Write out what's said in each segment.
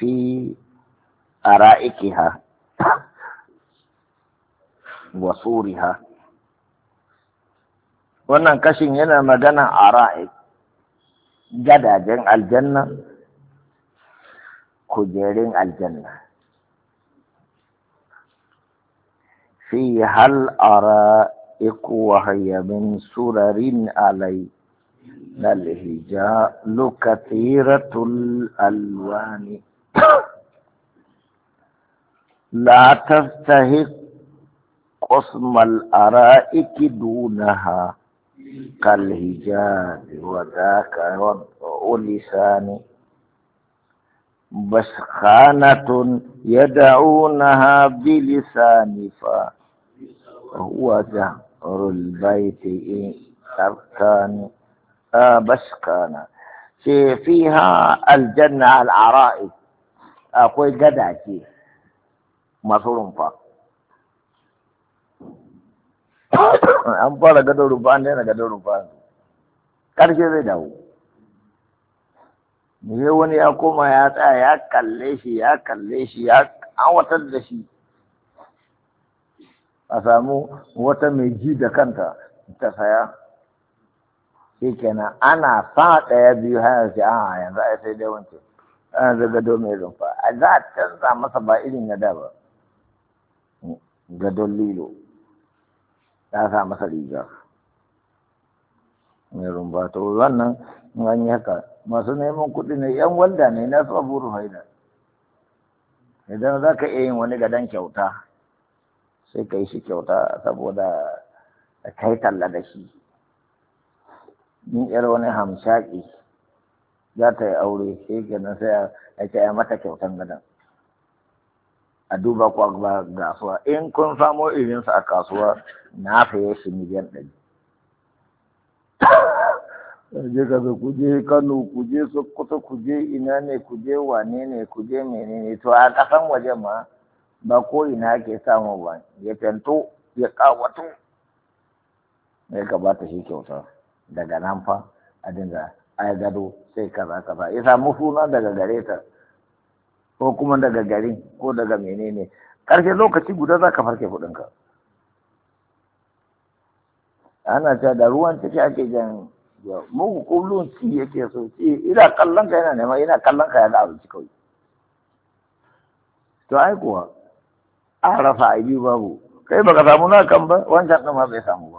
fi ara'ikiha wa suriha. Wannan kashin yana magana ara'ik, gadajen aljanna, kujerin aljanna. Fi hal ara'iku wa hiya min surarin alai الهجاء كثيرة الألوان لا تستحق قسم الأرائك دونها كالهجاء وذاك وضع لسان بسخانة يدعونها بلسان فهو جهر البيت إن أركان بسكانا فيها الجنة العرائس أقول قدعتي مصر فا an fara gadon rufa an daina gadon rufa ƙarshe zai dawo ne wani ya koma ya tsaya ya kalle shi ya awatar da shi a samu wata mai ji da kanta ta saya shi kenan ana sa ɗaya biyu hanyar ce a yanzu ai sai dai wancan ana da gado mai rumfa a za a canza masa ba irin na da ba gadon lilo ya sa masa riga mai rumfa to wannan an yi haka masu neman kuɗi ne yan walda ne na su abu ruhaida idan za ka iya yin wani gadon kyauta sai ka yi shi kyauta saboda kai talla da shi in yar wani hamshaki za ta yi aure sai kenan sai a ce ya mata kyautan gadon a duba ko ba kasuwa in kun samo irinsa a kasuwa na faye shi miliyan 100 je ka zo kuje Kano kuje Sokoto kuje ina ne kuje wane ne kuje menene to a kasan waje ma ba ko ina ke samu ba ya fento ya kawato ne ka bata shi kyauta daga nan fa a dinga ai gado sai kaza ya samu suna daga gare ta ko kuma daga garin ko daga menene ƙarshe lokaci guda za ka farke kuɗinka ana ta da ruwan ciki ake jan muku kullum ci yake so ci ina kallon ka yana nema ina kallon ka yana abinci kawai to ai kuwa a rasa aibi babu kai baka samu na kan ba wancan ɗin ma bai samu ba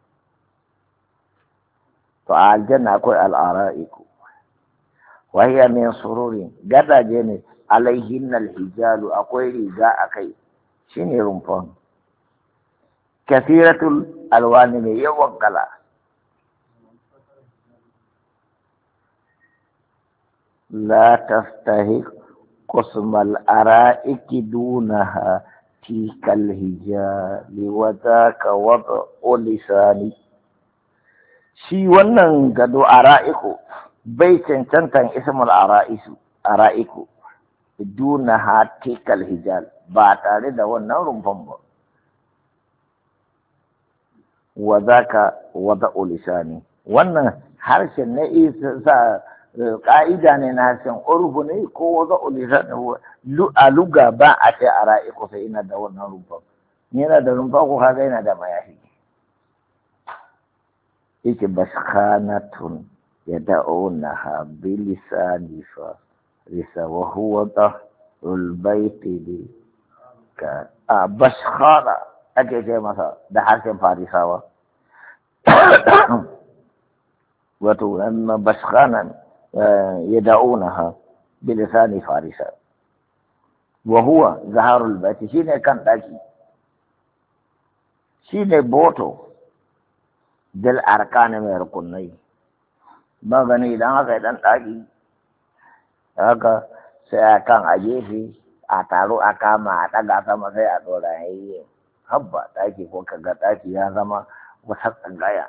to a aljanna akwai al'ara'iku wa hiya min sururin gadaje ne alaihin alhijalu akwai riga akai shine rumfan kathiratul alwani ne yawan kala la tastahiq qismal ara'iki dunaha tikal hijali wa dhaka wad'u lisani shi wannan gado ara'iku bai cancantan ismul ara'iku duna hatikal hijal ba tare da wannan rumfan ba wa zaka wada'u lisani wannan harshen ne isa ka'ida ne na harshen urfu ne ko wada'u lisani a luga ba a ce ara'iku sai ina da wannan rumfan yana da rumfa ko kaga yana da mayafi yake baskhanatun yad'unaha bilisani fa risa wa huwa dahrul baiti li ka baskhana ake ce masa da harshen farisawa wato amma baskhanan yad'unaha bilisani farisa wa huwa zaharul baiti shine kan daki shine boto dal arkana mai rukunai ba gani idan aka yi dan ɗaki haka sai a kan a gefe a taro a kama a ɗaga sama sai a ɗora yayi habba ɗaki ko kaga ɗaki ya zama wata tsangaya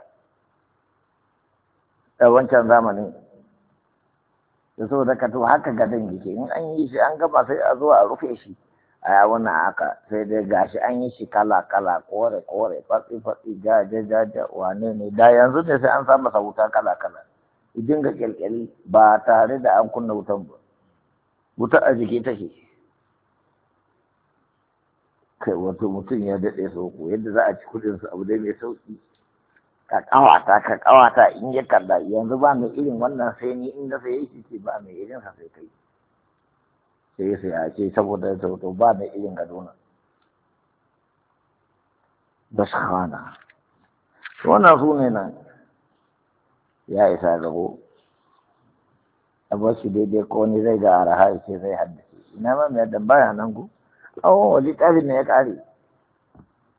da wancan zamanin da so da to haka gadon yake in an yi shi an gaba sai a zo a rufe shi a wannan haka sai dai gashi an yi shi kala kore fatsi jaja wane ne da yanzu ne sai an sa masa wuta kala idan ga kyalkyali ba tare da an kunna wutan ba wuta a jiki take. Kai wato mutum ya daɗe soko yadda za a ci kudinsu abu dai mai sauƙi. Ka ƙawata in ya kalla yanzu ba mai irin wannan sai ni in na saye shi ce ba mai irin sa sai kai. Sai a ce saboda to ba mai irin gadona. Bashkhana. Wannan su ne nan ya isa gabo. Abuwa shi daidai ko ni zai ga araha ce zai haddace. Ina ma mai yadda baya nan ku? Awon wali ƙarin ne ya ƙare.